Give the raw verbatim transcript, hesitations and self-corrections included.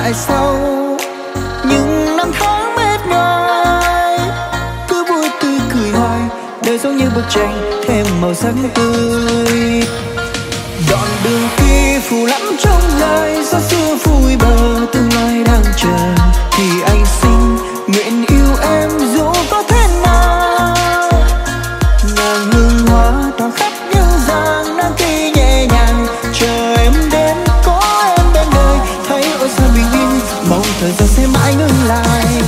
tại sao những năm tháng mệt nhoài cứ vui tươi cười hoài, đời giống như bức tranh thêm màu sắc tươi.